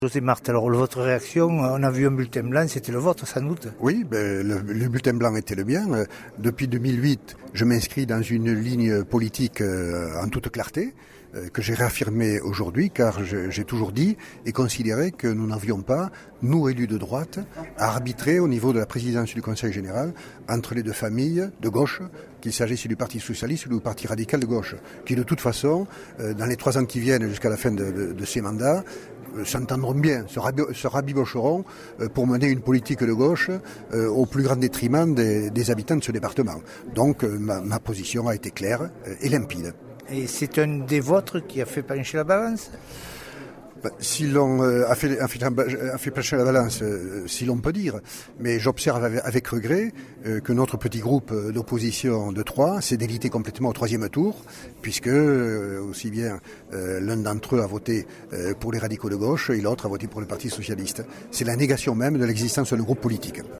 José Marthe, alors votre réaction, on a vu un bulletin blanc, c'était le vôtre sans doute? Oui, le bulletin blanc était le mien. Depuis 2008, je m'inscris dans une ligne politique en toute clarté, que j'ai réaffirmée aujourd'hui, car j'ai toujours dit et considéré que nous n'avions pas, nous élus de droite, à arbitrer au niveau de la présidence du Conseil général entre les deux familles de gauche, qu'il s'agisse du Parti socialiste ou du Parti radical de gauche, qui de toute façon, dans les 3 ans qui viennent jusqu'à la fin de ces mandats, s'entendront bien, se rabibocheront pour mener une politique de gauche au plus grand détriment des habitants de ce département. Donc ma position a été claire et limpide. Et c'est un des vôtres qui a fait pencher la balance? Si l'on a fait pencher la balance, si l'on peut dire, mais j'observe avec regret que notre petit groupe d'opposition de 3 s'est délité complètement au 3e tour, puisque aussi bien l'un d'entre eux a voté pour les radicaux de gauche et l'autre a voté pour le Parti socialiste. C'est la négation même de l'existence d'un groupe politique.